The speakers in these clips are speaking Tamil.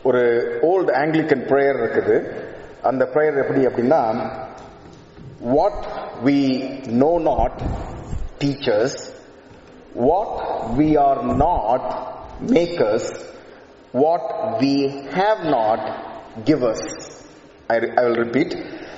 ஒரு ஓல்ட் ஆங்கிலிக்கன் பிரேயர் இருக்குது. அந்த பிரேயர் எப்படி அப்படின்னா, what we know not teach us, what we are not make us, what we have not give us. I will repeat.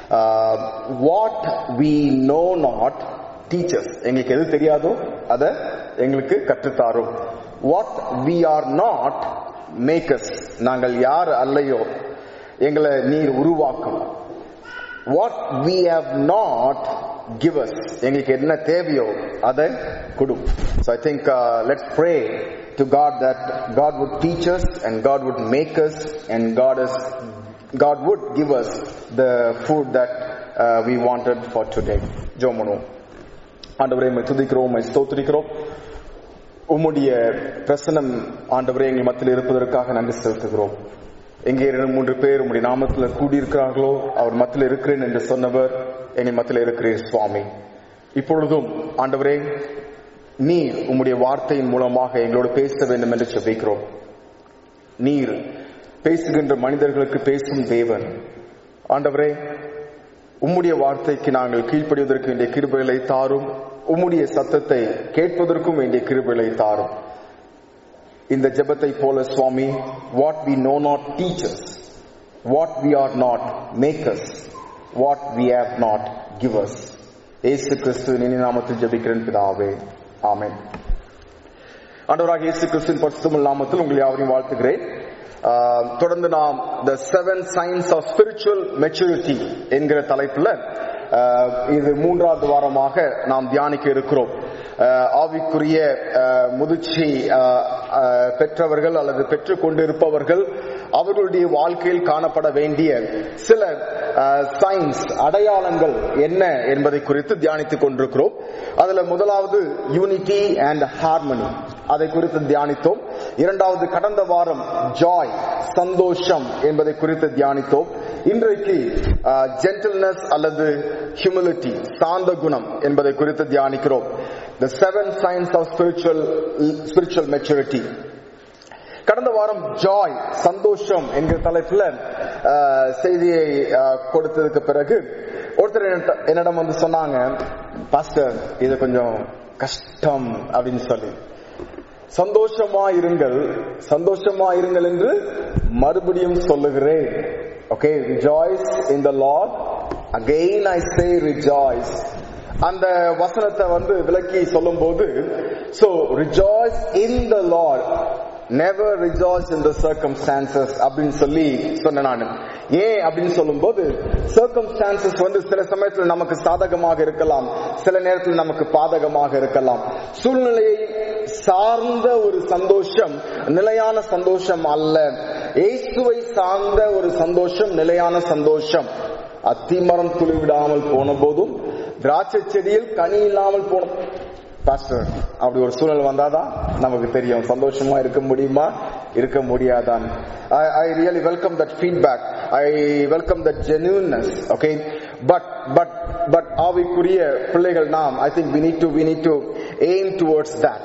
What we know not teach us. எங்களுக்கு எது தெரியாதோ அதை எங்களுக்கு கற்றுத்தாரும். What we are not make us. நாங்கள் யார் அல்லையோ எங்களை நீர் உருவாக்கும். What we have not give us. எங்களுக்கு என்ன தேவையோ அதை கொடு. So I think let's pray to God that God would teach us and God would make us and God would give us the food that we wanted for today. ஜெபம். ஆண்டவரே உம்மை துதிக்கிறோம், உம்மை ஸ்தோத்திரிக்கிறோம். உம்முடைய பிரசன்னம் ஆண்டவரே எங்கள் மத்தியில் இருப்பதற்காக நன்றி செலுத்துகிறோம். எங்கே 2-3 பேர் உம்முடைய நாமத்தில் கூடியிருக்கிறார்களோ அவர் மத்தியில் இருக்கிறேன் என்று சொன்னவர் எங்கள் மத்தியில் இருக்கிறீர் சுவாமி. இப்பொழுதும் ஆண்டவரே நீர் உம்முடைய வார்த்தையின் மூலமாக எங்களோடு பேச வேண்டும் என்று ஜெபிக்கிறோம். நீர் பேசுகின்ற மனிதர்களுக்கு பேசும் தேவன். ஆண்டவரே உம்முடைய வார்த்தைக்கு நாங்கள் கீழ்ப்படிவதற்கு வேண்டிய கிருபைகளை தாரும். உம்முடைய சத்தத்தை கேட்பதற்கும் வேண்டிய கிருபைகளை தாரும். இந்த ஜெபத்தை போல சுவாமி, what we know not teach us, what we are not make us, what we have not give us. இயேசு கிறிஸ்துவின் இனிய நாமத்தில் ஜெபிக்கிறேன் பிதாவே, ஆமென். ஆண்டவராகிய இயேசு கிறிஸ்துவின் பரிசுத்தமுள்ள நாமத்தில் உங்களை யாவரையும் வாழ்த்துகிறேன். தொடர்ந்து நாம் the 7 signs of spiritual maturity என்கிற தலைப்புல இது 3வது வாரமாக நாம் தியானிக்க இருக்கிறோம். ஆவிக்குரிய முதிர்ச்சி பெற்றவர்கள் அல்லது பெற்றுக் கொண்டிருப்பவர்கள் அவர்களுடைய வாழ்க்கையில் காணப்பட வேண்டிய சில சைன்ஸ், அடையாளங்கள் என்ன என்பதை குறித்து தியானித்துக் கொண்டிருக்கிறோம். அதுல முதலாவது யூனிட்டி அண்ட் ஹார்மனி, அதை குறித்து தியானித்தோம். 2வது கடந்த வாரம் ஜாய், சந்தோஷம் என்பதை குறித்து தியானித்தோம். இன்றைக்கு ஜென்டில்னஸ் அல்லது ஹியூமிலிட்டி, சாந்த குணம் என்பதை குறித்து தியானிக்கிறோம். The 7 signs of spiritual maturity. கடந்த வாரம் ஜாய், சந்தோஷம் என்கிற தலைப்புல செய்தியை கொடுத்ததுக்கு பிறகு ஒருத்தர் என்னிடம் வந்து சொன்னாங்க, பாஸ்டர் இது கொஞ்சம் கஷ்டம் அப்படின்னு சொல்லி, சந்தோஷமா இருங்கள் என்று மறுபடியும் சொல்லுகிறேன். Okay, rejoice in the Lord. Again I say rejoice. அந்த வசனத்தை வந்து விளக்கி சொல்லும் போது, so rejoice in the Lord, never rejoice in the circumstances அப்படின்னு சொல்லி சொன்னேன் நான். ஏன் அப்படின்னு சொல்லும் போது, circumstances வந்து சில சமயத்தில் நமக்கு சாதகமாக இருக்கலாம், சில நேரத்தில் நமக்கு பாதகமாக இருக்கலாம். சூழ்நிலையை சார்ந்த ஒரு சந்தோஷம் நிலையான சந்தோஷம் அல்ல. இயேசுவை சார்ந்த ஒரு சந்தோஷம் நிலையான சந்தோஷம். அத்திமரம் துளிவிடாமல் போன போதும் திராட்சை செடியில் கனி இல்லாமல் போன பாஸ்டர், அப்படி ஒரு சூழல் வந்தாதான் நமக்கு தெரியும் சந்தோஷமா இருக்க முடியுமா, இருக்க முடியாதான். I really welcome that feedback. I welcome that genuineness. Okay, but ஆவிக்குரிய பிள்ளைகள் நாம், I think we need to aim towards that.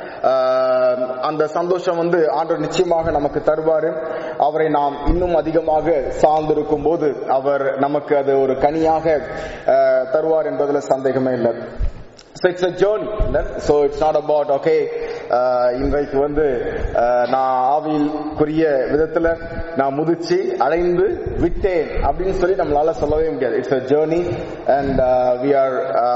அந்த சந்தோஷம் வந்து ஆண்டவர் நிச்சயமாக நமக்கு தருவாரு. அவரை நாம் இன்னும் அதிகமாக சார்ந்திருக்கும் போது அவர் நமக்கு அது ஒரு கனியாக தருவார் என்பதுல சந்தேகமே இல்லை. So it's a journey. So it's not about okay, இன்றைக்கு வந்து நான் ஆவிக்குரிய விதத்துல நான் முதிர்ச்சி அடைந்து விட்டேன் அப்படின்னு சொல்லி நம்மளால சொல்லவே முடியாது. It's a journey and we are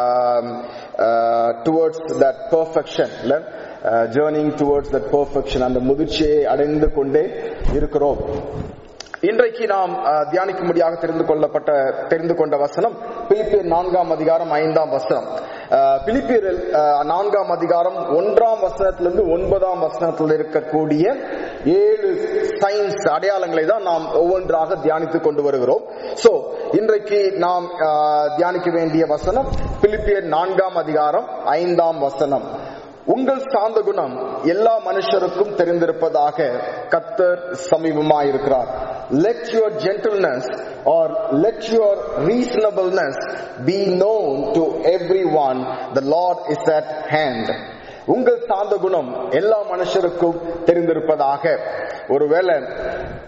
towards that perfection. Journeying towards that perfection. அந்த முதிர்ச்சியை அடைந்து கொண்டே இருக்கிறோம். இன்றைக்கு நாம் தியானிக்கும்படியாக தெரிந்து கொண்ட வசனம் பிலிப்பியர் 4ஆம் அதிகாரம் 5ஆம் வசனம். பிலிப்பியர் 4ஆம் அதிகாரம் 1ஆம் வசனத்திலிருந்து 9ஆம் வசனத்தில் இருக்கக்கூடிய 7 சைன்ஸ், அடையாளங்களை தான் நாம் ஒவ்வொன்றாக தியானித்துக் கொண்டு வருகிறோம். சோ இன்றைக்கு நாம் தியானிக்க வேண்டிய வசனம் பிலிப்பியர் 4ஆம் அதிகாரம் 5ஆம் வசனம். உங்கள் சாந்த குணம் எல்லா மனுஷருக்கும் தெரிந்திருப்பதாக கர்த்தர் சமீபமாயிருக்கிறார். Let your gentleness or let your reasonableness be known to everyone. The Lord is at hand. உங்கள் சாந்த குணம் எல்லா மனுஷருக்கும் தெரிந்திருப்பதாக. ஒருவேளை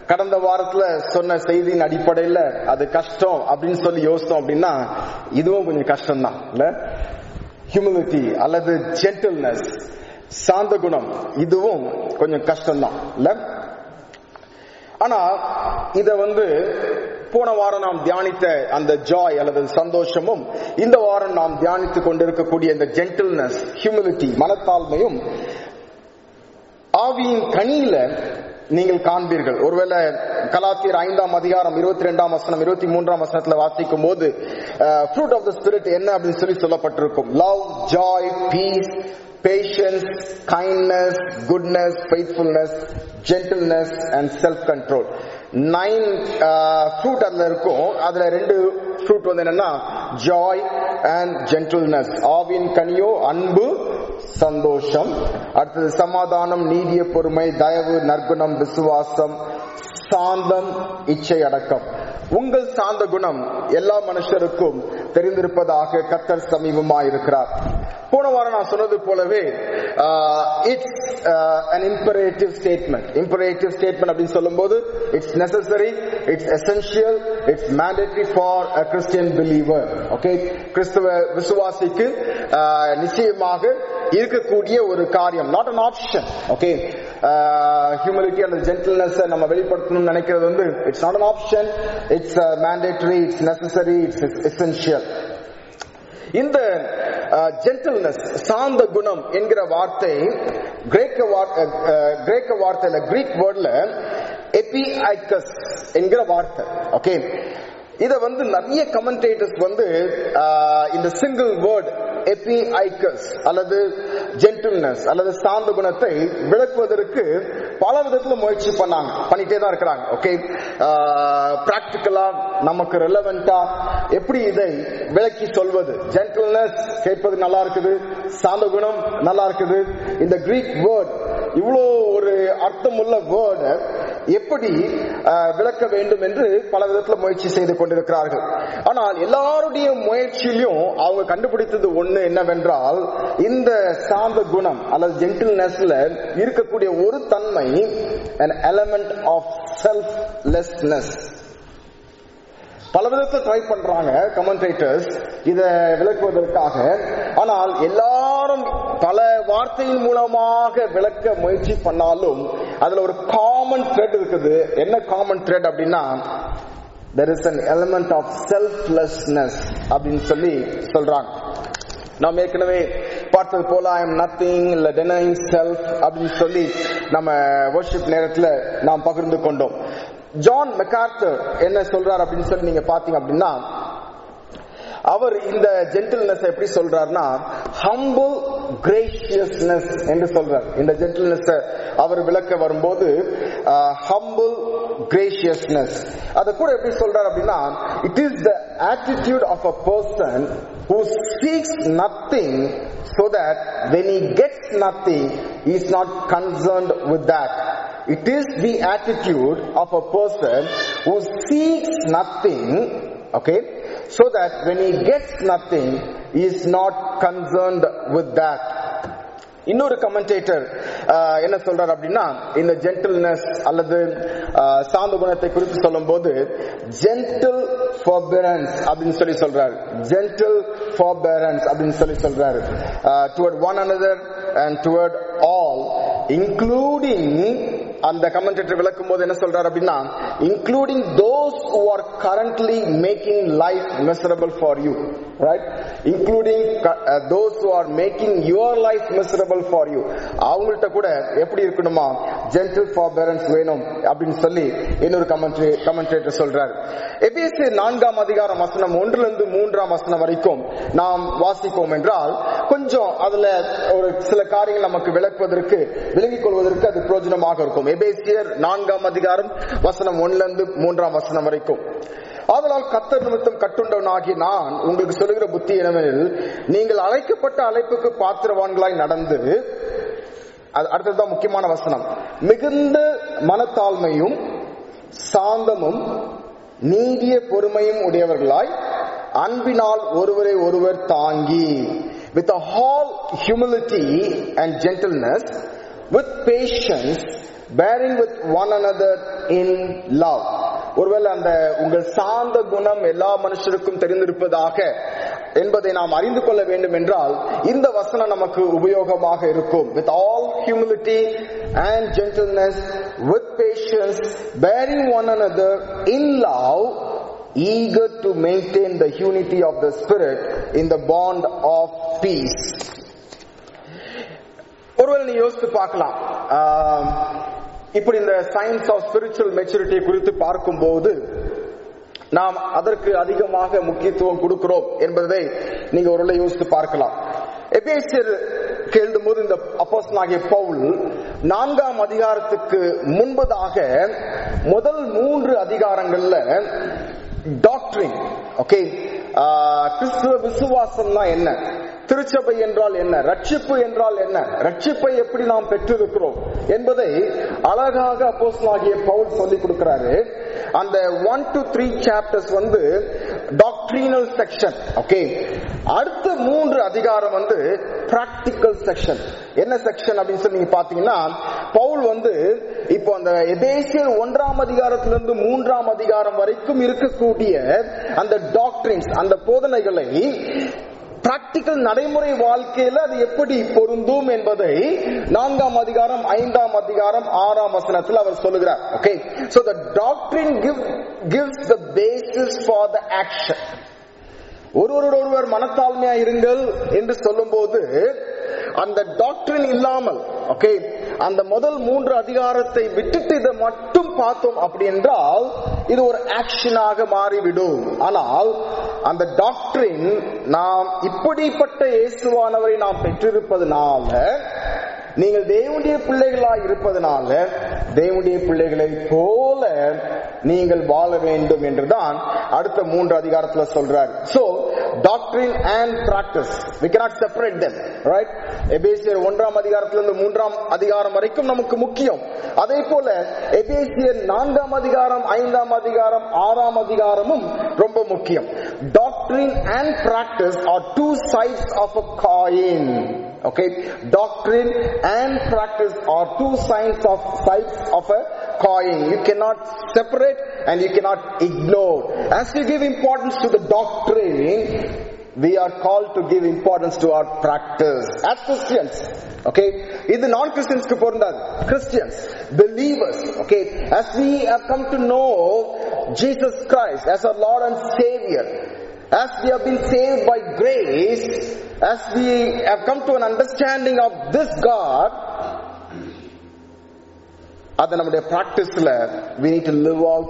கடந்த வாரத்துல சொன்ன செய்தியின் அடிப்படையில அது கஷ்டம் அப்படின்னு சொல்லி யோசித்தோம் அப்படின்னா இதுவும் கொஞ்சம் கஷ்டம் தான் இல்ல. ஹியூமிலிட்டி அல்லது ஜென்டில்னஸ், சாந்த குணம், இதுவும் கொஞ்சம் கஷ்டம் தான் இல்ல. ஆனா இத போன வாரம் நாம் தியானித்த அந்த ஜாய் அல்லது சந்தோஷமும், இந்த வாரம் நாம் தியானித்துக் கொண்டிருக்கக்கூடிய இந்த ஜென்டில்னஸ், ஹியூமிலிட்டி, மனத்தாழ்மையும் ஆவியின் கனியில நீங்கள் காண்பீர்கள். ஒருவேளை கலாத்தியர் 5ஆம் அதிகாரம் 22ஆம் வசனம் 23ஆம் வசனத்துல வாசிக்கும் போது ஃப்ரூட் ஆஃப் தி ஸ்பிரிட் என்ன அப்படின்னு சொல்லி சொல்லப்பட்டிருக்கும். Love, joy, peace, patience, kindness, goodness, faithfulness, gentleness and self control. 9 fruit அதுல இருக்கும். அதுல 2 ஃப்ரூட் என்னன்னா ஜாய் அண்ட் ஜென்டில்னஸ். ஆவியின் கனியோ அன்பு, சந்தோஷம். அடுத்தது சமாதானம், நீடிய பொறுமை, தயவு, நற்குணம், விசுவாசம், சாந்தம், இச்சை அடக்கம். உங்கள் சாந்த குணம் எல்லா மனுஷருக்கும் தெரிந்திருப்பதாக கர்த்தர் சமீபமாயிருக்கிறார். போன வாரம் நான் சொன்னது போலவே it's an imperative statement. imperative statement அப்படின்னு சொல்லும்போது it's necessary, it's essential, it's mandatory for a Christian believer. Okay, கிறிஸ்தவ விசுவாசிக்கு நிச்சயமாக இருக்கக்கூடிய ஒரு காரியம், not an option. Okay, humility and gentleness நம்ம வெளிப்படுத்தணும்னு நினைக்கிறது it's not an option, it's mandatory, it's necessary, it's essential. இந்த ஜென்டில்னஸ், சாந்த குணம் என்கிற வார்த்தை கிரேக்க வார்த்தையில, கிரீக் வேர்ட்ல எபிஐக்கஸ் என்கிற வார்த்தை. ஓகே, இத நிறைய கமெண்டேட்டர்ஸ் இந்த சிங்கிள் வேர்ட் எபிஐக்கஸ் அல்லது ஜென்டில்னஸ் அல்லது சாந்த குணத்தை விளக்குவதற்கு பல விதத்துல முயற்சி பண்ணிட்டே தான் இருக்கிறாங்க. ஓகே, பிராக்டிகலா நமக்கு ரெலவெண்டா எப்படி இதை விளக்கி சொல்வது? ஜென்டில்னஸ் கேட்பது நல்லா இருக்குது, சாந்த குணம் நல்லா இருக்குது. இந்த கிரீக் வேர்ட், இவ்வளோ ஒரு அர்த்தமுள்ள வேர்டு எப்படி விளக்க வேண்டும் என்று பல விதத்துல முயற்சி செய்து கொண்டிருக்கிறார்கள். ஆனால் எல்லாருடைய முயற்சியிலும் அவங்க கண்டுபிடித்தது ஒண்ணு என்னவென்றால், இந்த சாந்த குணம் அல்லது ஜென்டில்னஸ்ல இருக்கக்கூடிய ஒரு தன்மை, an element of selflessness. பல விதத்தை ட்ரை பண்றாங்க கமெண்டேட்டர்ஸ் இத விளக்குவதற்காக. ஆனால் எல்லாரும் பல வார்த்தையின் மூலமாக விளக்க முயற்சி பண்ணாலும் அதுல ஒரு காமன் த்ரெட் இருக்குது. என்ன காமன் த்ரெட் அப்படின்னா, there is an element of selflessness அப்படின்னு சொல்லி சொல்றாங்க. நாம் ஏற்கனவே பார்த்தது போல I am nothing இல்ல denying self அப்படின்னு சொல்லி நம்ம வர்ஷிப் நேரத்துல நாம் பகிர்ந்து கொண்டோம். ஜான் மெக்கார்த்தர் என்ன சொல்றார் அப்படின்னு சொல்லி நீங்க பாத்தீங்க அப்படின்னா, அவர் இந்த ஜென்டில்னஸ் எப்படி சொல்றாருன்னா ஹம்பிள் கிரேசியஸ்னஸ் என்று சொல்றார். இந்த ஜென்டில்னஸ் அவர் விளக்க வரும்போது ஹம்பிள் கிரேசியஸ்னஸ், அத கூட எப்படி சொல்றார் அப்படின்னா, it is the attitude of a person who seeks nothing so that when he gets nothing he is not concerned with that. It is the attitude of a person who seeks nothing, okay, so that when he gets nothing he is not concerned with that. இன்னொரு கமெண்டேட்டர் என்ன சொல்றார் அப்படின்னா, இந்த ஜென்டில்னஸ் அல்லது சாந்த குணத்தை குறித்து சொல்லும் போது ஜென்டில் forbearance அப்படின்னு சொல்லி சொல்றாரு. ஜென்டில் forbearance அப்படின்னு சொல்லி சொல்றாரு. toward one another and toward all, including, அந்த கமெண்டேட்டர் விளக்கும் போது என்ன சொல்றாரு அப்படின்னா, including those who are currently making life miserable for you, right? Including those who are making your life miserable for you. அவங்கள்ட்ட கூட எப்படி இருக்கணுமா, gentle forbearance வேணும் அப்படின்னு சொல்லி இன்னொரு கமெண்டேட்டர் சொல்றாரு. எபேசியர் 4ஆம் அதிகாரம் வசனம் 1-3 வசனம் வரைக்கும் நாம் வாசிப்போம் என்றால் கொஞ்சம் அதுல ஒரு சில காரியங்கள் நமக்கு விளக்குவதற்கு, விளங்கிக் கொள்வதற்கு அது பிரயோஜனமாக இருக்கும். எபேசியர் 4ஆம் அதிகாரம் வசனம் 1-3 வசனம் வரைக்கும். ஆதலால் கர்த்தர் நிமித்தம் கட்டுண்டவனாகிய நான் உங்களுக்கு சொல்லுகிற புத்தி என்னவெனில், நீங்கள் அழைக்கப்பட்ட அழைப்புக்கு பாத்திரவான்களாய் நடந்து, அடுத்ததுதான் முக்கியமான வசனம், மிகுந்த மனத்தாழ்மையும் சாந்தமும் நீடிய பொறுமையும் உடையவர்களாய் அன்பினால் ஒருவரை ஒருவர் தாங்கி, with all humility and gentleness, with patience, bearing with one another in love. ஒருவேளை அந்த உங்கள் சாந்த குணம் எல்லா மனுஷருக்கும் தெரிந்திருப்பதாக என்பதை நாம் அறிந்து கொள்ள வேண்டும் என்றால் இந்த வசனம் நமக்கு உபயோகமாக இருக்கும். With all humility and gentleness, with patience, bearing one another in love, eager to maintain the unity of the Spirit in the bond of peace. ஒருவேளை நீ யோசித்து பார்க்கலாம், இப்படி இந்த சயின்ஸ் ஆஃப் ஸ்பிரிச்சுவல் மெச்சூரிட்டி குறித்து பார்க்கும்போது நாம் அதற்கு அதிகமாக முக்கியத்துவம் கொடுக்கிறோம் என்பதை நீங்க ஒருவேளை யோசித்து பார்க்கலாம். எபேசியர் எழுதும்போது இந்த அப்போஸ்தலனாகிய பவுல் 4ஆம் அதிகாரத்துக்கு முன்பதாக முதல் 3 அதிகாரங்கள்ல டாக்டரின், ஓகே, கிறிஸ்துவ விசுவாசம்னா என்ன, திருச்சபை என்றால் என்ன, ரட்சிப்பு என்றால் என்ன, ரட்சிப்பை எப்படி நாம் பெற்றிருக்கிறோம் என்பதை அழகாக அப்போஸ்தலனாகிய பவுல் சொல்லிக் கொடுக்கிறாரு. அந்த 1 to 3 chapters doctrinal section. Okay, அடுத்த 3 அதிகாரம் பிராக்டிக்கல் செக்ஷன். என்ன செக்ஷன் அப்படின்னு சொல்லி நீங்க பாத்தீங்கன்னா, பவுல் இப்போ அந்த எபேசியர் 1ஆம் அதிகாரத்திலிருந்து 3ஆம் அதிகாரம் வரைக்கும் இருக்கக்கூடிய அந்த டாக்ட்ரின்ஸ், அந்த போதனைகளை பிராக்டிக்கல் நடைமுறை வாழ்க்கையில அது எப்படி பொருந்தும் என்பதை 4ஆம் அதிகாரம் 5ஆம் அதிகாரம் 6ஆம் வசனத்தில் அவர் சொல்லுகிறார். Okay, so the doctrine gives the basis for the action. ஒருவர் மனத்தாழ்மையா இருங்கள் என்று சொல்லும் போது அந்த டாக்டரின் இல்லாமல், ஓகே, அந்த முதல் 3 அதிகாரத்தை விட்டுட்டு இதை மட்டும் பார்த்தோம் அப்படி என்றால் இது ஒரு ஆக்ஷனாக மாறிவிடும். ஆனால் அந்த டாக்டரின், நாம் இப்படிப்பட்ட இயேசுவானவரை நாம் பெற்றிருப்பதனால, நீங்கள் தேவனுடைய பிள்ளைகளாய் இருப்பதனால தேவனுடைய பிள்ளைகளை போல நீங்கள் வாழ வேண்டும் என்றுதான் அடுத்த 3 அதிகாரத்தில் சொல்றார். So doctrine and practice, we cannot separate them, right? எபேசியர் 1ஆம் அதிகாரத்திலிருந்து 3ஆம் அதிகாரம் வரைக்கும் நமக்கு முக்கியம். அதே போல எபேசியர் 4ஆம் அதிகாரம் 5ஆம் அதிகாரம் 6ஆம் அதிகாரமும் ரொம்ப முக்கியம். Doctrine and practice are two sides of a coin. Okay, doctrine and practice are two sides of a coin. You cannot separate and you cannot ignore. As we give importance to the doctrine, we are called to give importance to our practice as Christians. Okay, இது non Christians க்கு பொருந்தாது. Christians, believers, okay, as we have come to know Jesus Christ as our Lord and Savior, as we have been saved by grace, as we have come to an understanding of this God, அது நம்முடைய பிராக்டிஸ்ல we need to live out,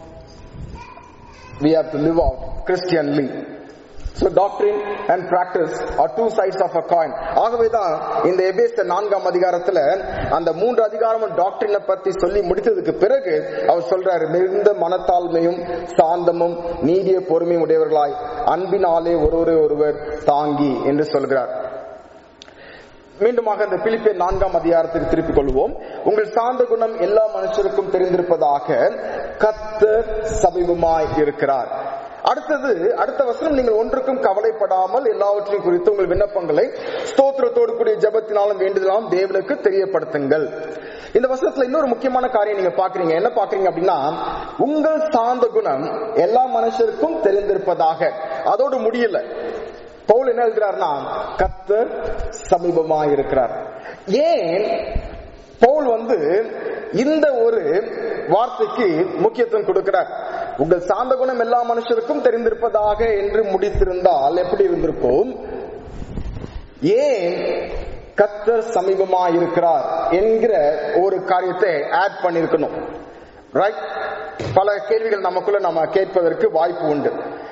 we have to live out Christianly. So doctrine and practice are two sides of a coin. ஆகவேதான் இந்த எபேசியர் 4ஆம் அதிகாரத்துல அந்த 3 அதிகாரமும் டாக்டரினை பத்தி சொல்லி முடித்ததுக்கு பிறகு அவர் சொல்றாரு, மிகுந்த மனத்தாழ்மையும் சாந்தமும் நீடிய பொறுமையும் உடையவர்களாய் அன்பினாலே ஒருவர் தாங்கி என்று சொல்கிறார். மீண்டுமாக இந்த பிலிப்பியர் 4ஆம் அதிகாரத்துக்கு திருப்பிக் கொள்வோம். உங்கள் சாந்த குணம் எல்லா மனுஷருக்கும் தெரிந்திருப்பதாக கர்த்தர் சமீபமாய் இருக்கிறார். அடுத்த வசனம், நீங்கள் ஒன்றுக்கும் கவலைப்படாமல் எல்லாவற்றையும் குறித்து உங்கள் விண்ணப்பங்களை ஸ்தோத்திரத்தோடு கூடிய ஜெபத்தினாலும் வேண்டுதலாலும் தேவனுக்கு தெரியப்படுத்துங்கள். இந்த வசனத்துல இன்னொரு முக்கியமான காரியம் நீங்க பாக்குறீங்க. என்ன பாக்குறீங்க அப்படின்னா, உங்கள் சாந்த குணம் எல்லா மனுஷருக்கும் தெரிந்திருப்பதாக. அதோடு முடியல. பவுல் என்ன எழுதுறாருன்னா, கர்த்தர் சமீபமாய் இருக்கிறார். ஏன் பவுல் இந்த ஒரு வார்த்தைக்கு முக்கியத்துவம் கொடுக்கிறார்? உங்கள் சாந்த குணம் எல்லா மனுஷருக்கும் தெரிந்திருப்பதாக என்று முடித்திருந்தால் எப்படி இருந்திருக்கும்? ஏன் கர்த்தர் சமீபமாய் இருக்கிறார் என்கிற ஒரு காரியத்தை ஆட் பண்ணிருக்கணும், ரைட்? பல கேள்விகள் நமக்குள்ள நம்ம கேட்பதற்கு வாய்ப்பு உண்டு.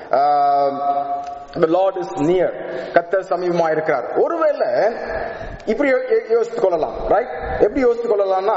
The Lord is near, கர்த்தர் சமீபமா இருக்கிறார். ஒருவேளை இப்படி யோசித்துக் கொள்ளலாம், ரைட்? எப்படி யோசித்துக் கொள்ளலாம்னா,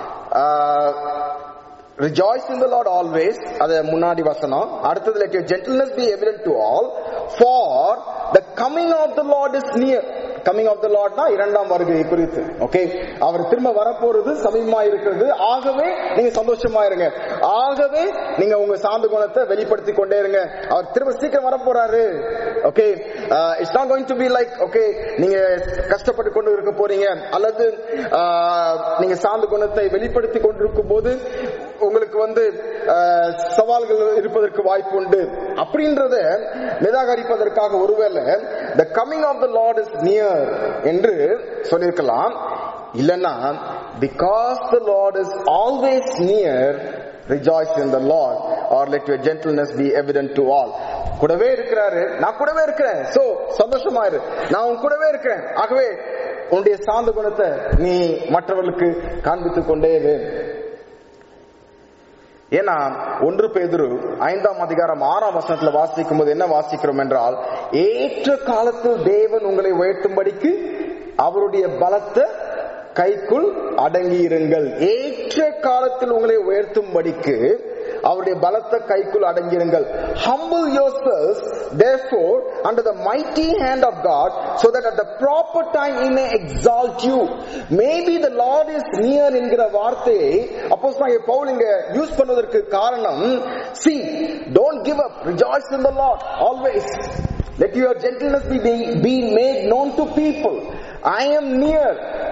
rejoice in the Lord always, அது முன்னாடி வசனம். அடுத்தது, let your gentleness be evident to all, for the coming of the Lord is near. Coming of the லார்ட்னா இரண்டாம் வருகை குறித்து. ஓகே, அவர் திரும்ப வரப்போறது சமீபமா இருக்கிறது. ஆகவே நீங்க சந்தோஷமா இருங்க. ஆகவே நீங்க உங்க சாந்த குணத்தை வெளிப்படுத்தி கொண்டே இருங்க. அவர் திரும்ப சீக்கிரம் வரப்போறாரு. Okay, it's not going to be like, okay, நீங்க கஷ்டப்பட்டு கொண்டு இருக்க போறீங்க, அல்லது நீங்க சாந்த குணத்தை வெளிப்படுத்தி கொண்டிருக்கும் போது உங்களுக்கு சவால்கள் இருப்பதற்கு வாய்ப்பு உண்டு அப்படின்றத நிராகரிப்பதற்காக ஒருவேளை the coming of the Lord is near என்று சொல்லியிருக்கலாம். இல்லன்னா because the Lord is always near, rejoice in the Lord, or let your gentleness be evident to all. கூடவே இருக்கிறாரு, நான் கூடவே இருக்கிறேன், சோ சந்தோஷமா இரு, நான் உன் கூடவே இருக்கிறேன், ஆகவே உன்னுடைய சாந்த குணத்தை நீ மற்றவர்களுக்கு காண்பித்துக் கொண்டே இரு. ஏன்னா 1 பேதுரு 5ஆம் அதிகாரம் 6ஆம் வசனத்துல வாசிக்கும் போது என்ன வாசிக்கிறோம் என்றால், ஏற்ற காலத்தில் தேவன் உங்களை உயர்த்தும்படிக்கு அவருடைய பலத்த கைக்குள் அடங்கி இருங்கள். ஏற்ற காலத்தில் உங்களை உயர்த்தும்படிக்கு அவருடைய பலத்த கைக்குள் அடங்கியிருங்கள். Humble yourselves therefore under the mighty hand of God, so that at the proper time he may exalt you. Maybe the Lord is near என்கிற வார்த்தையை அப்போஸ்தலனாகிய பவுல் இங்க யூஸ் பண்ணுவதற்கு காரணம், see, don't give up, rejoice in the Lord always, let your gentleness be made known to people. I am near,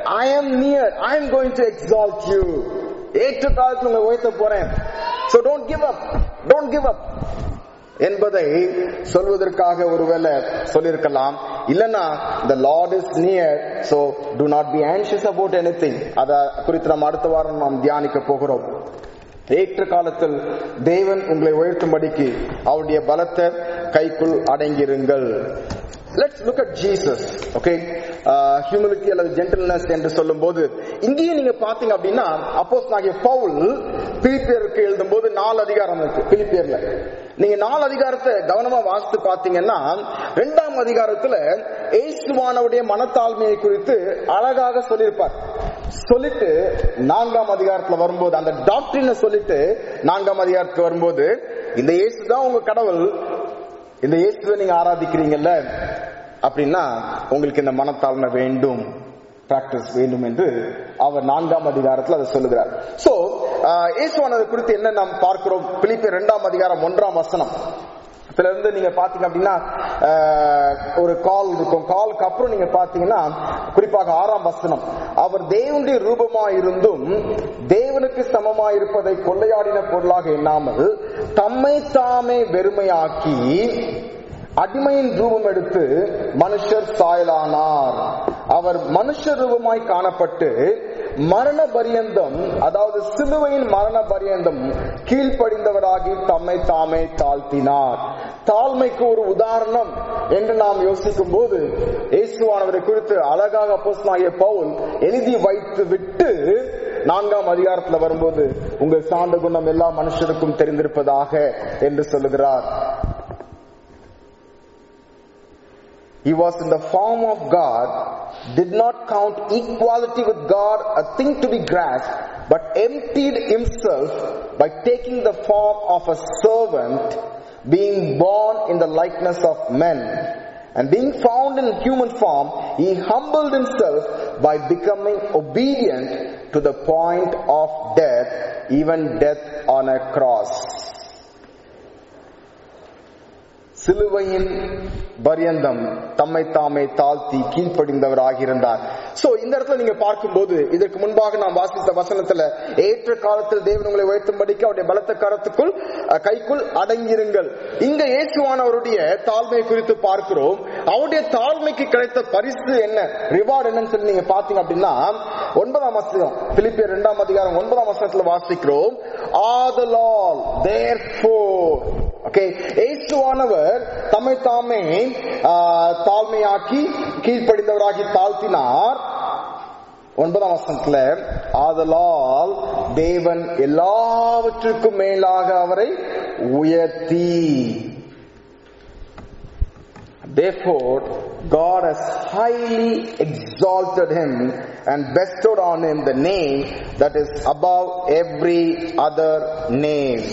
I am going to exalt you. ஏற்ற காலத்தில் உங்களை உயர்த்த போறேன், so don't give up என்பதை சொல்வதற்காக ஒருவேளை சொல்லிருக்கலாம். இல்லனா the Lord is near, so do not be anxious about anything. அத குறித்து நாம் அடுத்த வாரம் நாம் தியானிக்க போகிறோம். ஏற்ற காலத்தில் தேவன் உங்களை உயர்த்தும்படிக்கு அவருடைய பலத்த கைக்குள் அடங்கியிருங்கள். Let's look at Jesus. Okay, humility அல்லது gentleness என்று சொல்லும்போது இங்கேயே நீங்க பாத்தீங்க அப்படின்னா, அப்போஸ்தலனாகிய பவுல் பிலிப்பியருக்கு எழுதும்போது 4 அதிகாரம் இருக்கு பிலிப்பியர்ல. நீங்க 4 அதிகாரத்தை கவனமா வாசித்து பாத்தீங்கன்னா, 2ஆம் அதிகாரத்துல இயேசுவானவருடைய மனத்தாழ்மையை குறித்து அழகாக சொல்லியிருப்பார். சொல்லிட்டு 4ஆம் அதிகாரத்துல வரும்போது அந்த டாக்டரினை சொல்லிட்டு 4ஆம் அதிகாரத்துக்கு வரும்போது, இந்த இயேசு தான் உங்க கடவுள், இந்த இயேசுவை நீங்க ஆராதிக்கிறீங்கல்ல அப்படின்னா உங்களுக்கு இந்த மனத்தாழ்மை வேண்டும், பிராக்டிஸ் வேண்டும் என்று அவர் 4ஆம் அதிகாரத்தில் அதை சொல்லுகிறார். சோ இயேசுவானதை குறித்து என்ன நாம் பார்க்கிறோம்? பிலிப்பியர் 2ஆம் அதிகாரம் 1ஆம் வசனம் இருந்து நீங்க பாத்தீங்க அப்படின்னா ஒரு கால் இருக்கும். காலுக்கு அப்புறம் நீங்க பாத்தீங்கன்னா குறிப்பாக 6ஆம் வசனம், அவர் தேவனுடைய ரூபமாய் இருந்தும் தேவனுக்கு சமமாய் இருப்பதை கொள்ளையாடின பொருளாக எண்ணாமல் தம்மை தாமே வெறுமையாக்கி அடிமையின் ரூபம் எடுத்து மனுஷர் சாயலானார். அவர் மனுஷ ரூபமாய் காணப்பட்டு மரண பரியந்தம், அதாவது சிலுவையின் மரண பரியந்தம் கீழ்ப்படிந்தவராகி தம்மை தாமே தாழ்த்தினார். தாழ்மைக்கு ஒரு உதாரணம் என்று நாம் யோசிக்கும் போது இயேசுவானவரை குறித்து அழகாக அப்போஸ்தலனாகிய பவுல் எழுதி வைத்து விட்டு 4ஆம் அதிகாரத்தில் வரும்போது உங்கள் சாந்த குணம் எல்லா மனுஷருக்கும் தெரிந்திருப்பதாக என்று சொல்லுகிறார். He was in the form of God, did not count equality with God a thing to be grasped, but emptied himself by taking the form of a servant, being born in the likeness of men. And being found in human form, he humbled himself by becoming obedient to the point of death, even death on a cross. சிலுவையின் பரியந்தம் தம்மை தாமே தாழ்த்தி கீழ்ப்படிந்தவராக இருந்தார். சோ இந்த இடத்துல நீங்க பார்க்கும்போது, இதற்கு முன்பாக நாம் வாசித்த வசனத்துல ஏற்ற காலத்தில் தேவன் உங்களை உயர்த்தும்படிக்கு அவருடைய பலத்த கரத்துக்குள் கைக்குள் அடங்கியிருங்கள். இங்க இயேசுவானவருடைய தாழ்மை குறித்து பார்க்கிறோம். அவருடைய தாழ்மைக்கு கிடைத்த பரிசு என்ன, ரிவார்டு என்னன்னு சொல்லி நீங்க பாத்தீங்க அப்படின்னா 9ஆம் வசனம், பிலிப்பியர் 2ஆம் அதிகாரம் 9ஆம் வசனத்துல வாசிக்கிறோம், ஆதலால் therefore. Okay, இயேசுவானவர் தம்மை தாமே தாழ்மையாக்கி கீழ்ப்படிந்தவராகி தாழ்த்தினார். 9ஆம் வசனத்துல ஆதலால் தேவன் எல்லாவற்றுக்கும் மேலாக அவரை உயர்த்தி. Therefore God has highly exalted him and bestowed on him the name that is above every other name.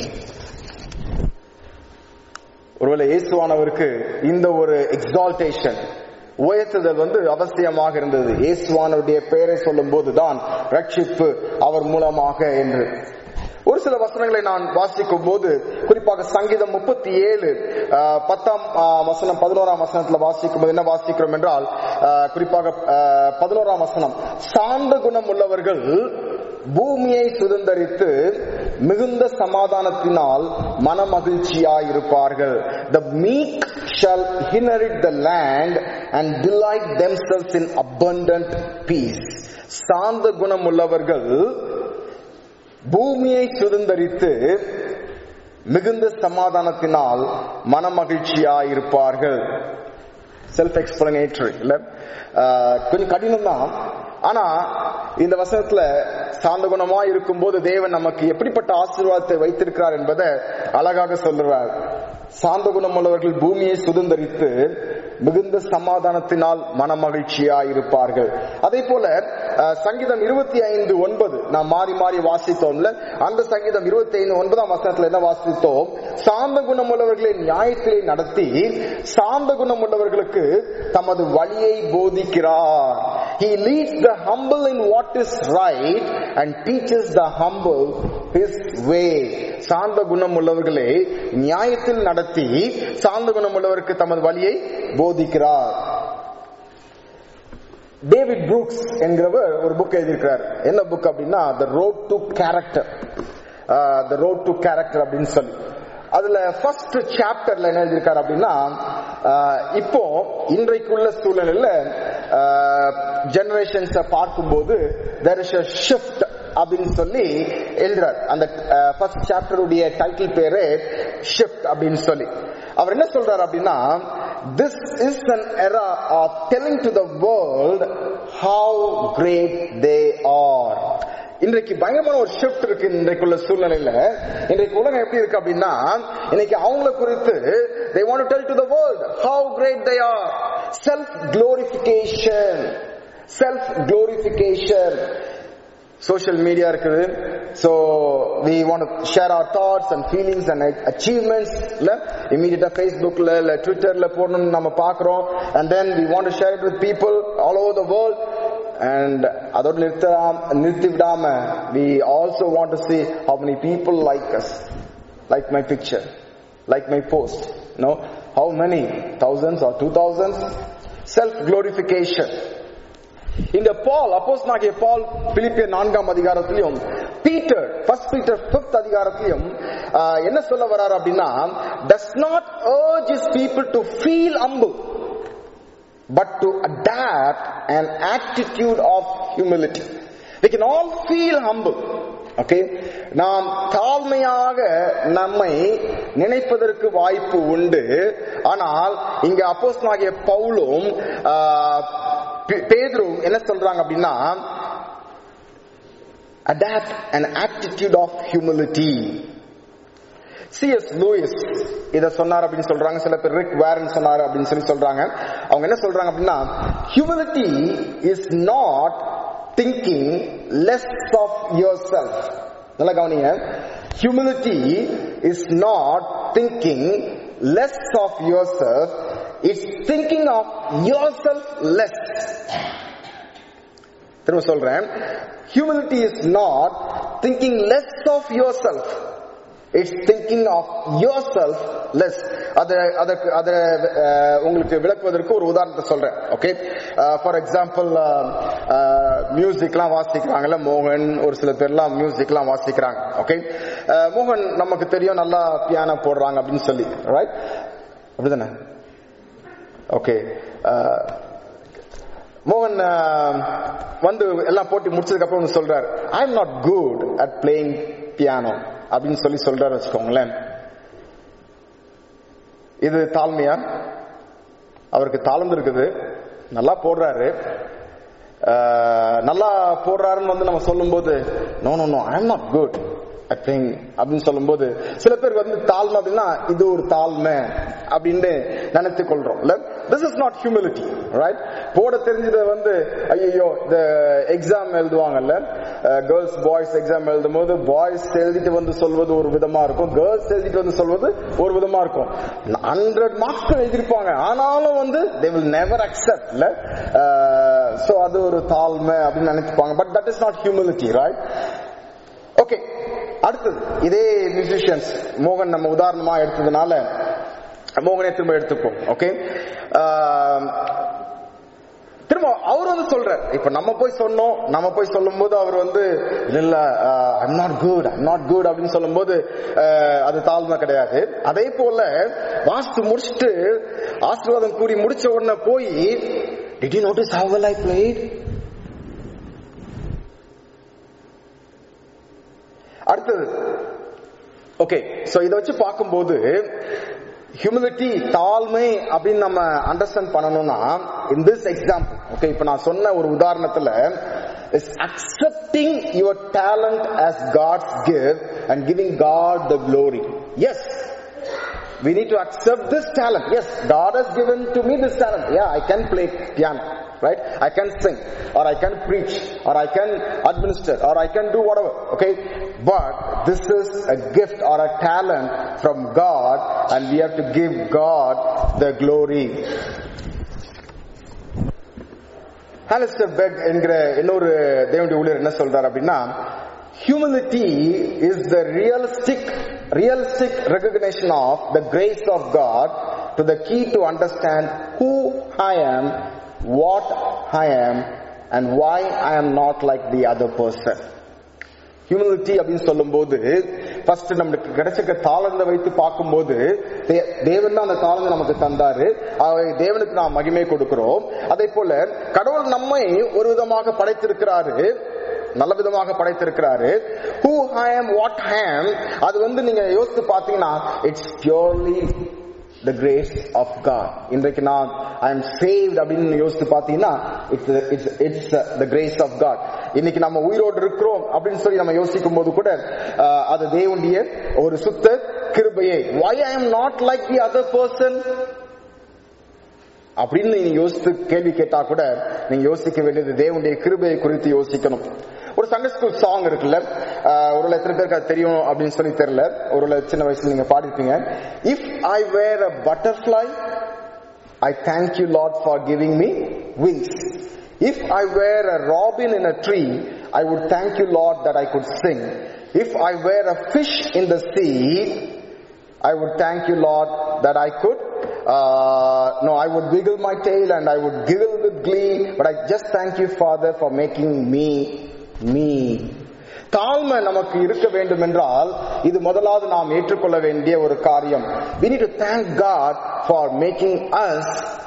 ஒருவேளை இயேசுவானவருக்கு இந்த ஒரு எக்ஸால்டேஷன், உயர்த்துதல் அவசியமாக இருந்தது. இயேசுவானவருடைய பெயரை சொல்லும் போதுதான் ரட்சிப்பு அவர் மூலமாக என்று. ஒரு சில வசனங்களை நான் வாசிக்கும் போது, குறிப்பாக சங்கீதம் 37 10ஆம் வசனம் 11ஆம் வசனத்துல வாசிக்கும் போது என்ன வாசிக்கிறோம் என்றால், குறிப்பாக 11ஆம் வசனம், சாந்த குணம் உள்ளவர்கள் பூமியை சுதந்தரித்து மிகுந்த சமாதானத்தினால் மனமகிழ்ச்சியாயிருப்பார்கள். The meek shall inherit the land and delight themselves in abundant peace. சாந்த குணமுள்ளவர்கள் பூமியை சுதந்தரித்து மிகுந்த சமாதானத்தினால் மனமகிழ்ச்சியாயிருப்பார்கள். செல்ஃப் எக்ஸ்பிளனேட்டரி இல்ல, கொஞ்சம் கடினம் தான். ஆனா இந்த வசனத்துல சாந்த குணமா இருக்கும் போது தேவன் நமக்கு எப்படிப்பட்ட ஆசீர்வாதத்தை வைத்திருக்கிறார் என்பதை அழகாக சொல்றார். சாந்த குணமுள்ளவர்கள் பூமியை சுதந்தரித்து மிகுந்த சமாதானத்தினால் மனமகிழ்ச்சியாயிருப்பார்கள். அதே போல சங்கீதம் 25:9 நாம் மாறி மாறி வாசித்தோம்ல, அந்த சங்கீதம் 25:9 வசனத்துல என்ன வாசித்தோம்? சாந்த குணமுள்ளவர்களை நியாயத்திலே நடத்தி சாந்த குணமுள்ளவர்களுக்கு தமது வழியை போதிக்கிறார். He leads the humble in what is right and teaches the humble his way. சாந்த குணமுள்ளவர்களை நியாயத்தில் நடத்தி சாந்த குணமுள்ளவருக்கு தமது வழியை போதிக்கிறார். டேவிட் புரூக்ஸ் என்கிறவர் ஒரு புக் எழுதியிருக்கிறார். என்ன புக் அப்படின்னா The Road to Character. The Road to Character அப்படின்னு சொல்லி அதுல ஃபர்ஸ்ட் சாப்டர்ல என்ன எழுதியிருக்காரு அப்படின்னா, இப்போ இன்றைக்குள்ள சூழ்நிலையில ஜெனரேஷன்ஸ பார்க்கும்போது there is a shift அப்படின்னு சொல்லி எழுதுறார். அந்த ஃபர்ஸ்ட் சாப்டருடைய டைட்டில் பேரு ஷிஃப்ட் அப்படின்னு சொல்லி அவர் என்ன சொல்றார் அப்படின்னா, this is an era of telling to the world how great they are. இன்றைக்கு பயங்கரமான ஒரு ஷிஃப்ட் இருக்கு இன்றைக்குள்ள சூழ்நிலையில. இன்றைக்கு உலகம் எப்படி இருக்கு அப்படின்னா, இன்னைக்கு அவங்கள குறித்து they want to tell to the world how great they are. self glorification. Social media இருக்குது. So we want to share our thoughts and feelings and achievements. Immediate Facebookல இல்ல Twitterல போடணும்னு நம்ம பார்க்கிறோம். And then we want to share it with people all over the world. And அதோட நிறுத்தி விடாம we also want to see how many people like us, like my picture, like my post. No, how many thousands or 2000s? Self glorification. இந்த பால் அப்போஸ்தலனாகிய பால் பிலிப்பியர் 4ஆம் அதிகாரத்திலும் பீட்டர் 1 Peter 5th அதிகாரத்திலும் என்ன சொல்ல வரார் அப்படின்னா, does not urge his people to feel humble but to adapt an attitude of humility. We can all feel humble. Okay, நாம் தாழ்மையாக நம்மை நினைப்பதற்கு வாய்ப்பு உண்டு. ஆனால் இங்க அப்போஸ்தலனாகிய பவுலும் பேதுரும் என்ன சொல்றாங்க அப்படின்னா, adapt an attitude of humility. C.S. Lewis இத சொன்னார் அப்படின்னு சொல்றாங்க. சில பேர் ரிக் வாரன் சொன்னார் அப்படின்னு சொல்றாங்க. அவங்க என்ன சொல்றாங்க அப்படின்னா, humility is not thinking less of yourself. நல்லா கவனிங்க. Humility is not thinking less of yourself. It's thinking of yourself less. திரும்ப சொல்றேன். Humility is not thinking less of yourself. It's thinking of yourself less. அத உங்களுக்கு விளக்குவதற்கு ஒரு உதாரணத்தை சொல்றேன். ஓகே, ஃபார் எக்ஸாம்பிள் மியூசிக்லாம் வாசிக்கிறாங்கல்ல, மோகன் ஒரு சில பேர்லாம் மியூசிக்லாம் வாசிக்கிறாங்க. ஓகே, மோகன் நமக்கு தெரியும் நல்லா பியானோ போடுறாங்க அப்படின்னு சொல்லி, ரைட்? அப்படிதானே? ஓகே, மோகன் வந்து எல்லாம் போட்டி முடிச்சதுக்கு அப்புறம் சொல்றாரு, I am not good at playing piano அப்படின்னு சொல்றாரு வச்சுக்கோங்களேன். இது தாழ்மையா? அவருக்கு தாழ்ந்து இருக்குது, நல்லா போடுறாரு. நல்லா போடுறாருன்னு வந்து நம்ம சொல்லும் போது no no no I am not good at playing அப்படின்னு சொல்லும் போது சில பேர் வந்து தாழ்மை அப்படின்னா இது ஒரு தாழ்மை அப்படின்னு நினைத்து கொள்றோம். This is not humility, right? போட தெரிஞ்சத வந்து ஐயோ இந்த எக்ஸாம் எழுதுவாங்கல்ல, கேர்ள்ஸ் பாய்ஸ் எக்ஸாம் எழுதும் போது பாய்ஸ் எழுதிட்டு வந்து சொல்வது ஒரு விதமா இருக்கும், கேர்ள்ஸ் எழுதிட்டு வந்து சொல்வது ஒரு விதமா இருக்கும். 100 மார்க்ஸ் எழுதிருப்பாங்க, ஆனாலும் வந்து they will never accept. So அது ஒரு தாழ்மை அப்படின்னு நினைச்சுப்பாங்க. But that is not humility, right? Okay, அடுத்தது இதே மியூசிஷியன்ஸ் மோகன் நம்ம உதாரணமா எடுத்ததுனால மோகனே திரும்ப எடுத்துப்போம். ஓகே, திரும்ப அவர் வந்து சொல்றார். இப்ப நம்ம போய் சொன்னோம், நம்ம போய் சொல்லும் போது அவர் வந்து இல்ல ஐம் நாட் குட் அப்படின்னு சொல்லும் போது அது தாழ்மை கிடையாது. அதே போல வாஸ்து முடிச்சுட்டு ஆசீர்வாதம் கூறி முடிச்ச உடனே போய் did you notice how well I played? அடுத்தது ஓகே, சோ இத வச்சு பார்க்கும்போது ஹியூமிலிட்டி, தாழ்மை அப்படின்னு நம்ம அண்டர்ஸ்டாண்ட் பண்ணணும்னா இன் திஸ் எக்ஸாம்பிள், ஓகே, இப்ப நான் சொன்ன ஒரு உதாரணத்துல is accepting your talent as God's gift and giving God the glory. Yes, we need to accept this talent. Yes, God has given to me this talent. Yeah, I can play piano, right? I can sing, or I can preach, or I can administer, or I can do whatever, okay? But this is a gift or a talent from God, and we have to give God the glory. Alistair Begg என்கிற இன்னொரு தேவனுடைய ஊழியர் என்ன சொல்றார் அப்படின்னா, humility is the realistic recognition of the grace of God to the key to understand who I am, what I am, and why I am not like the other person. Humility அப்படின்னு சொல்லும் போது ஃபர்ஸ்ட் நமக்கு கிடைச்ச தாளந்தை வைத்து பார்க்கும்போது தேவன் தான் அந்த தாளந்தை நமக்கு தந்தாரு, தேவனுக்கு நாம் மகிமை கொடுக்கிறோம். அதே போல கடவுள் நம்மை ஒரு விதமாக படைத்திருக்கிறாரு, நல்ல விதமாக படைத்திருக்கிறாரு. who I am, what I am, அது வந்து நீங்க யோசித்து பார்த்தீங்கன்னா it's purely the grace of God. இன்றைக்கு நான் I am saved அப்படின்னு யோசித்து பார்த்தீங்கன்னா it's the grace of God. இன்னைக்கு நம்ம உயிரோடு இருக்கிறோம் அப்படின்னு சொல்லி நம்ம யோசிக்கும் போது கூட அது தேவனுடைய ஒரு சுத்த கிருபையை. why I am not like the other person அப்படின்னு நீங்க யோசித்து கேள்வி கேட்டா கூட நீங்க யோசிக்க வேண்டியது தேவனுடைய கிருபையை குறித்து யோசிக்கணும். ஒரு சண்டே ஸ்கூல் சாங் இருக்குல்ல, ஒரு எத்தனை பேருக்கு அது தெரியும் அப்படின்னு சொல்லி தெரியல, ஒரு சின்ன வயசுல நீங்க பாடிருப்பீங்க. If I were a butterfly, I thank you Lord for giving me wings. If I were a robin in a tree, I would thank you Lord that I could sing. If I were a fish in the sea, I would thank you Lord that I could I would wiggle my tail and I would giggle with glee, but I just thank you Father for making me. தாழ்மை நமக்கு இருக்க வேண்டும் என்றால் இது முதலாவது நாம் ஏற்றுக்கொள்ள வேண்டிய ஒரு காரியம். we need to thank God for making us.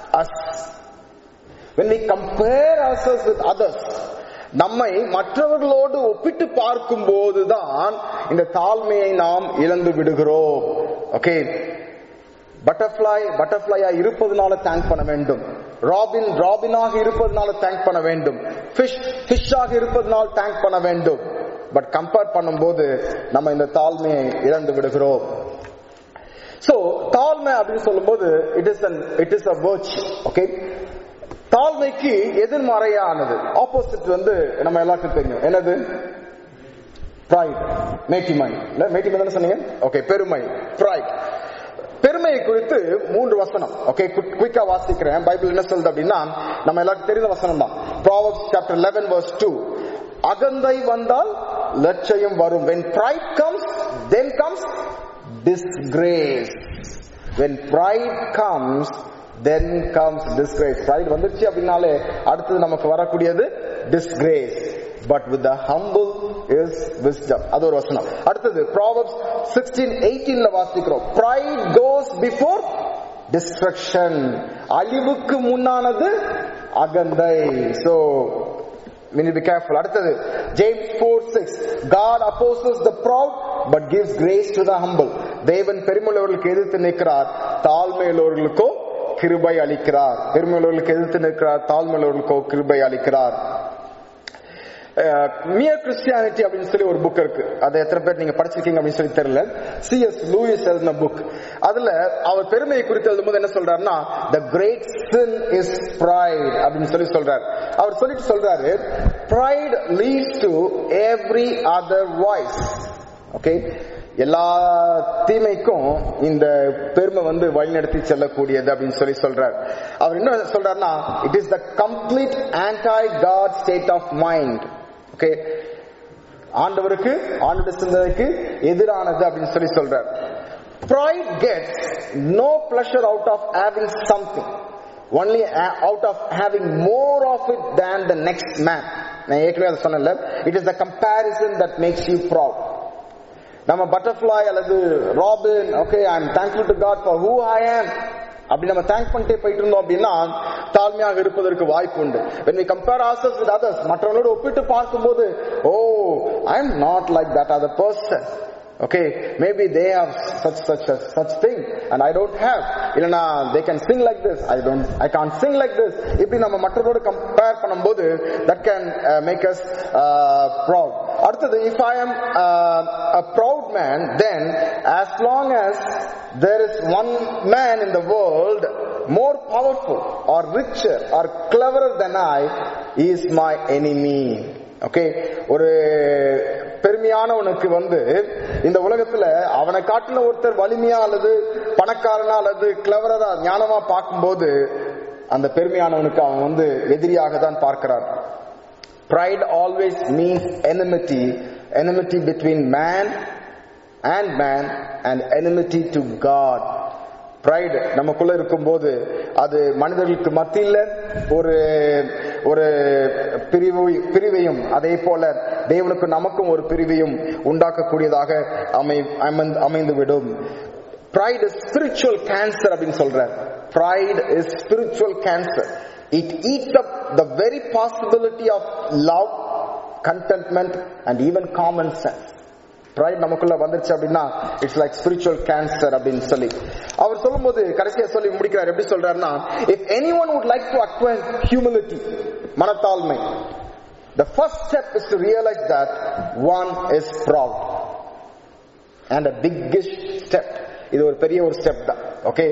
when we compare ourselves with others, நம்மை மற்றவர்களோடு ஒப்பிட்டு பார்க்கும் போதுதான் இந்த தாழ்மையை நாம் இழந்து விடுகிறோம். ஓகே, பட்டர்ஃப்ளையா இருப்பதனால தேங்க் பண்ண வேண்டும், ராபினாக இருப்பதனால தேங்க் பண்ண வேண்டும், ஃபிஷ்ஷாக இருப்பதனால தேங்க் பண்ண வேண்டும். பட் கம்பேர் பண்ணும்போது நம்ம இந்த தாழ்மையை இழந்து விடுகிறோம். சோ தாழ்மை அப்படின்னு சொல்லும் போது it is a virtue. Okay, தாழ்மைக்கு எதிர்மறையானது ஆப்போசிட் வந்து நம்ம எல்லாருக்கும் தெரியும். என்னது? pride, மேட்டிமை. மேட்டிமை தானே சொன்னீங்க? ஓகே, பெருமை, pride. பெருமையை குறித்து 3 வசனம். ஓகே, குயிக்கா வாசிக்கிறேன். பைபிள் என்ன சொல்லுது அப்படின்னா நம்ம எல்லாருக்கும் தெரிந்த வசனம் தான். Proverbs chapter 11 verse 2. அகந்தை வந்தால் லட்சியம் வரும். when pride comes, then comes disgrace. when pride comes, then comes disgrace. pride வந்துச்சு அப்படினாலே அடுத்து நமக்கு வரக்கூடியது disgrace. but with the humble is wisdom. அது ஒரு வசனம். அடுத்தது Proverbs 16:18ல வாசிக்கிறோம். pride goes before destruction. அழிவுக்கு முன்னானது அகந்தை. so we need to be careful. அடுத்தது James 4:6. God opposes the proud but gives grace to the humble. தேவன் பெருமையுள்ளவர்களுக்கு எதிர்த்து நிற்கிறார், தாழ்மையுள்ளவர்களுக்கோ கிருபை அளிக்கிறார். பெருமையுள்ளவர்களுக்கு எதிர்த்து நிற்கிறார், தாழ்மையுள்ளவர்களுக்கோ கிருபை அளிக்கிறார். மியர் கிறிஸ்டியானிட்டி அப்படின்னு சொல்லி ஒரு புக் இருக்கு. அதை எத்தனை பேர் நீங்க படிச்சிருக்கீங்க அப்படின்னு சொல்லி தெரியல. C.S. Lewis எழுதின புக். அதுல அவர் பெருமையை குறித்து எழுதும்போது என்ன சொல்றாருன்னா the great sin is pride அப்படின்னு சொல்லி சொல்றாரு. அவர் சொல்லிட்டு சொல்றாரு pride leads to every other vice. Okay, எல்லா தீமைக்கும் இந்த பெருமை வந்து வழிநடத்தி செல்லக்கூடியது அப்படின்னு சொல்லி சொல்றார். அவர் என்ன சொல்றாருன்னா it is the complete anti God state of mind. Okay, ஆண்டவருக்கு ஆண்டவருடைய சிந்தனைக்கு எதிரானது அப்படின்னு சொல்லி சொல்றார். pride gets no pleasure out of having something. only out of having more of it than the next man. நான் ஏற்கனவே அதை சொன்னேன்ல, it is the comparison that makes you proud. நம்ம பட்டர்ஃப்ளை அல்லது robin, okay, I am thankful to God for who I am, அப்படி நம்ம தேங்க் பண்ணிட்டே போயிட்டு இருந்தோம் அப்படின்னா தாழ்மையாக இருப்பதற்கு வாய்ப்பு உண்டு. when we compare ourselves with others, மற்றவங்களோடு ஒப்பிட்டு பார்க்கும்போது, oh, I am not like that other person. Okay, maybe they have such thing and I don't have. இல்லனா they can sing like this, I can't sing like this. இப்படி நம்ம மற்றவரோடு கம்பேர் பண்ணும்போது that can make us proud. அடுத்தது, if I am a proud man, then as long as there is one man in the world more powerful or richer or cleverer than I, he is my enemy. Okay, ஒரு பெருமையானவனுக்கு இந்த உலகத்துல அவனை காட்டின ஒருத்தர் வலிமையா அல்லது பணக்காரனா அல்லது கிளவரா ஞானமா பார்க்கும்போது அந்த பெருமையானவனுக்கு அவன் எதிரியாக தான் பார்க்கிறான். Pride always means enmity between man and enmity to God. Pride நமக்குள்ள இருக்கும்போது அது மனிதர்களுக்கு மத்தியில ஒரு பிரிவையும் அதே போல தேவனுக்கு நமக்கும் ஒரு பிரிவையும் உண்டாக்கக்கூடியதாக அமைந்துவிடும். Pride is spiritual cancer அப்படின்னு சொல்றார். Pride is spiritual cancer. It eats up the very possibility of love, contentment and even common sense. Pride நமக்குள்ள வந்துருச்சு அப்படின்னா இட்ஸ் லைக் ஸ்பிரிச்சுவல் கேன்சர் அப்படின்னு சொல்லி அவர் சொல்லும்போது கடைசியா சொல்லி முடிக்கிறார். எப்படி சொல்றாருன்னா, if anyone would like to acquire humility, மனத்தாழ்மை, the first step is to realize that one is proud. And a biggish step. இது ஒரு பெரிய ஒரு ஸ்டெப் தான். Okay,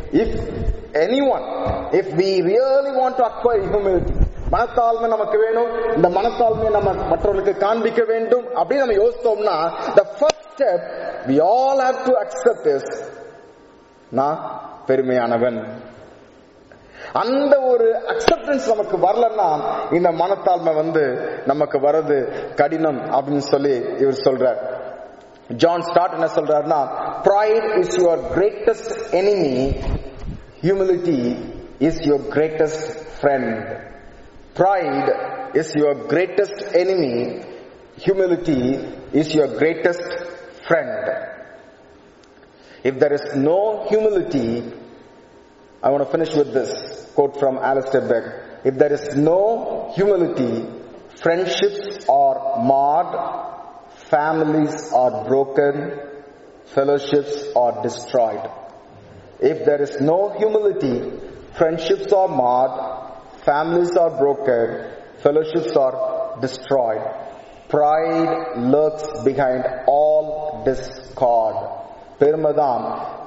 if we really want to acquire humility, மனத்தாழ்மை நமக்கு வேணும், இந்த மனத்தாழ்மையை நம்ம மற்றவர்களுக்கு காண்பிக்க வேண்டும் அப்படின்னு நம்ம யோசித்தோம்னா, the first step we all have to accept is நான் பெருமையானவன். அந்த ஒரு அக்செப்டன்ஸ் நமக்கு வரலன்னா இந்த மனத்தாழ்மை நமக்கு வரது கடினம் அப்படின்னு சொல்லி இவர் சொல்றார். ஜான் ஸ்டார்ட் என்ன சொல்றாருன்னா, pride is your greatest enemy, humility is your greatest friend. Pride is your greatest enemy, humility is your greatest friend. If there is no humility, I want to finish with this quote from Alistair Begg. If there is no humility, friendships are marred, families are broken, fellowships are destroyed. If there is no humility, friendships are marred, families are broken, fellowships are destroyed. Pride lurks behind all discord. பெருமைதான்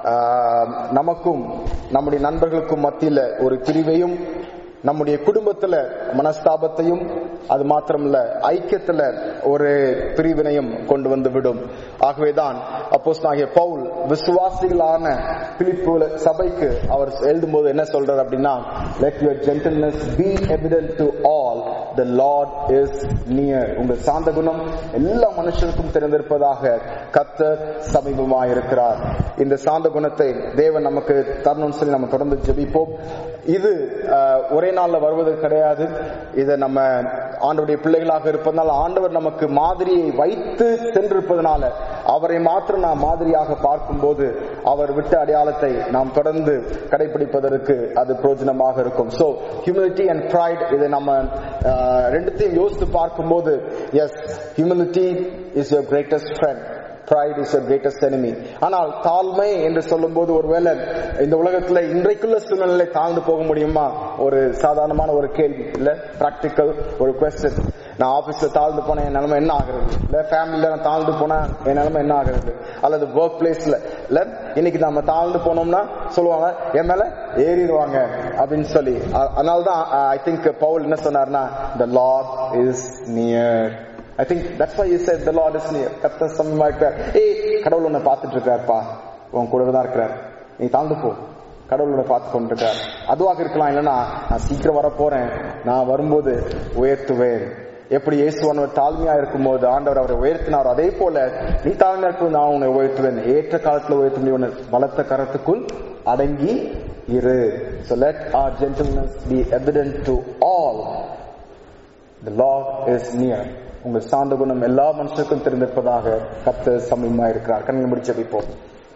நமக்கும் நம்முடைய நண்பர்களுக்கும் மத்தியில ஒரு பிரிவையும், நம்முடைய குடும்பத்துல மனஸ்தாபத்தையும், அது மாத்திரமல்ல ஐக்கியத்துல ஒரு பிரிவினையும் கொண்டு வந்து விடும். ஆகவேதான் அப்போஸ்தலனாகிய பவுல் விசுவாசிகளான பிலிப்பு சபைக்கு அவர் எழுதும்போது என்ன சொல்றார் அப்படின்னா, let your gentleness be evident to all, the Lord is near. உங்கள் சாந்த குணம் எல்லா மனுஷருக்கும் தெரிந்திருப்பதாக கர்த்தர் சமீபமாய் இருக்கிறார். இந்த சாந்த குணத்தை தேவன் நமக்கு தரணும்னு சொல்லி நம்ம தொடர்ந்து ஜெபிப்போம். இது ஒரே நாள்ல வருவது கிடையாது. இதை நம்ம ஆண்டவருடைய பிள்ளைகளாக இருப்பதனால, ஆண்டவர் நமக்கு மாதிரியை வைத்து சென்றிருப்பதனால, அவரை மாத்திரம் நாம் மாதிரியாக பார்க்கும்போது அவர் விட்ட அடையாளத்தை நாம் தொடர்ந்து கடைபிடிப்பதற்கு அது பிரயோஜனமாக இருக்கும். So humility and pride, இதை நம்ம ரெண்டுத்தையும் யோசித்து பார்க்கும்போது, yes, humility is your greatest friend, pride is your greatest enemy. ஆனால் தாழ்மை என்று சொல்லும் போது ஒருவேளை இந்த உலகத்துல இன்றைக்குள்ள சூழ்நிலை தாழ்ந்து போக முடியுமா? ஒரு சாதாரணமான ஒரு கேள்வி இல்ல, பிராக்டிக்கல் ஒரு கொஸ்டின். நான் ஆபீஸ்ல தாழ்ந்து போனா என் நிலைமை என்ன ஆகுறது? இல்ல ஃபேமிலில நான் தாழ்ந்து போனா என் நிலைமை என்ன ஆகுறது? அல்லது ஒர்க் பிளேஸ்ல இல்ல இன்னைக்கு நம்ம தாழ்ந்து போனோம்னா சொல்லுவாங்க என் மேல ஏறிடுவாங்க அப்படின்னு சொல்லி. அதனால்தான் ஐ திங்க் பவுல் என்ன சொன்னார்னா, the Lord is near. I think that's why he said the Lord is near. கர்த்தர் சமீபமா இருக்கிறார். கடவுள் உன்னை பார்த்துட்டு இருக்காருப்பா, உன் கூடவே தான் இருக்கிறார், நீ தாழ்ந்து போ, கடவுளோட பார்த்து கொண்டிருக்கார். அதுவாக இருக்கலாம். இல்லைன்னா நான் சீக்கிரம் வர போறேன், நான் வரும்போது உயர்த்துவேன். எப்படி இயேசுவானவர் தாழ்மையா இருக்கும் போது ஆண்டவர் அவரை உயர்த்தினார், அதே போல நீ தாழ்மையா இருக்கும் நான் உன்னை உயர்த்துவேன், ஏற்ற காலத்துல உயர்த்த முடியும், பலத்த கரத்துக்குள் அடங்கி இரு. So let our gentleness be evident to all. The Lord is near. உங்கள் சாந்த குணம் எல்லா மனுஷருக்கும் தெரிந்திருப்பதாக கர்த்தர் சமீபமா இருக்கிறார். கண்களை மூடி ஜெபிப்போம்.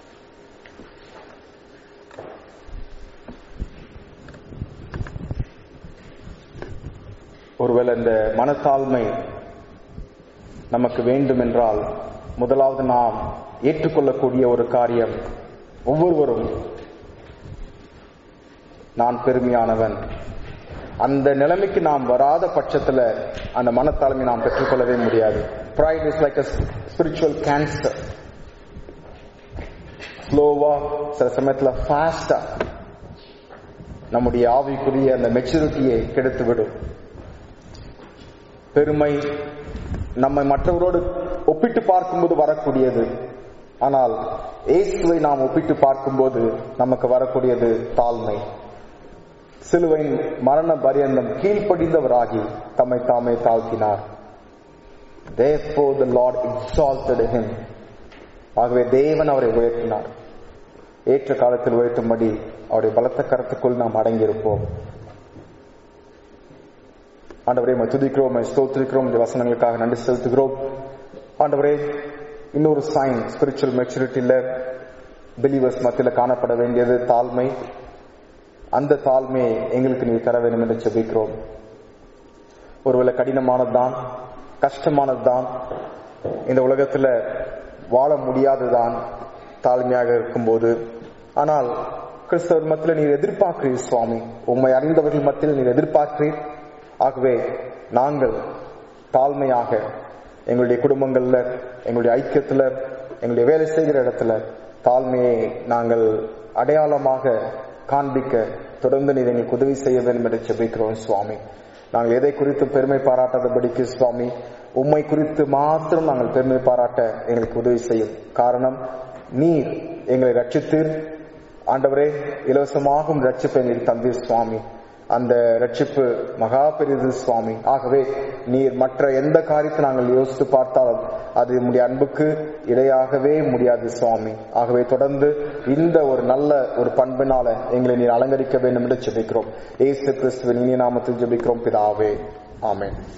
ஒருவேளை இந்த மனத்தாழ்மை நமக்கு வேண்டும் என்றால் முதலாவது நாம் ஏற்றுக்கொள்ளக்கூடிய ஒரு காரியம், ஒவ்வொருவரும் நான் பெருமையானவன். அந்த நிலைமைக்கு நாம் வராத பட்சத்துல அந்த மனத்தாழ்மை நாம் பெற்றுக்கொள்ளவே முடியாது. Pride is like a spiritual cancer. ஸ்லோவா, சில சமயத்துல ஃபாஸ்டா நம்முடைய ஆவிக்குரிய அந்த மெச்சூரிட்டியை கெடுத்துவிடும். பெருமை நம்மை மற்றவரோடு ஒப்பிட்டு பார்க்கும்போது வரக்கூடியது. ஆனால் இயேசுவை நாம் ஒப்பிட்டு பார்க்கும்போது நமக்கு வரக்கூடியது தாழ்மை. சிலுவையின் மரண பரியந்தம் கீழ்ப்படிந்தவராகி தம்மை தாமே தாழ்த்தினார். Therefore the Lord exalted him. ஆகவே தேவன் அவரை உயர்த்தினார். ஏற்ற காலத்தில் உயர்த்தும்படி அவருடைய பலத்த கரத்துக்குள் நாம் அடங்கியிருப்போம். ஆண்டவரே, துதிக்கிறோம், ஸ்தோத்திரிக்கிறோம். இந்த வசனங்களுக்காக நன்றி செலுத்துகிறோம். ஆண்டவரே, இன்னொரு சைன் ஸ்பிரிச்சுவல் மெச்சூரிட்டியில பிலீவர்ஸ் மத்தியில காணப்பட வேண்டியது தாழ்மை. அந்த தாழ்மையை எங்களுக்கு நீ தர வேண்டும் என்று ஜெபிக்கிறோம். ஒருவேளை கடினமானதுதான், கஷ்டமானதுதான், இந்த உலகத்துல வாழ முடியாதுதான் தாழ்மையாக இருக்கும்போது. ஆனால் கிறிஸ்தவர் மத்தியில் நீர் எதிர்பார்க்கிறீர் சுவாமி, உம்மை அறிந்தவர்கள் மத்தியில் நீர் எதிர்பார்க்கிறீர். ஆகவே நாங்கள் தாழ்மையாக எங்களுடைய குடும்பங்கள்ல, எங்களுடைய ஐக்கியத்துல, எங்களுடைய வேலை செய்கிற இடத்துல தாழ்மையை நாங்கள் அடையாளமாக காண்பிக்க தொடர்ந்து நீர் எங்களுக்கு உதவி செய்ய வேண்டும் என்று ஜெபிக்கிறோம் சுவாமி. நாங்கள் எதை குறித்து பெருமை பாராட்டாதபடிக்கு சுவாமி, உம்மை குறித்து மாத்திரம் நாங்கள் பெருமை பாராட்ட எங்களுக்கு உதவி செய்யும். காரணம், நீர் எங்களை ரட்சித்தீர். ஆண்டவரே, இலவசமாகும் ரட்சிப்பை நீர் தந்தீர் சுவாமி. அந்த ரட்சிப்பு மகா பெரிது சுவாமி. ஆகவே நீர் மற்ற எந்த காரியத்தை நாங்கள் யோசித்து பார்த்தாலும் அது நம்முடைய அன்புக்கு இடையாகவே முடியாது சுவாமி. ஆகவே தொடர்ந்து இந்த ஒரு நல்ல ஒரு பண்பினால எங்களை நீர் அலங்கரிக்க வேண்டும் என்று ஜெபிக்கிறோம். இயேசு கிறிஸ்துவின் இனிய நாமத்தில் ஜெபிக்கிறோம் பிதாவே, ஆமென்.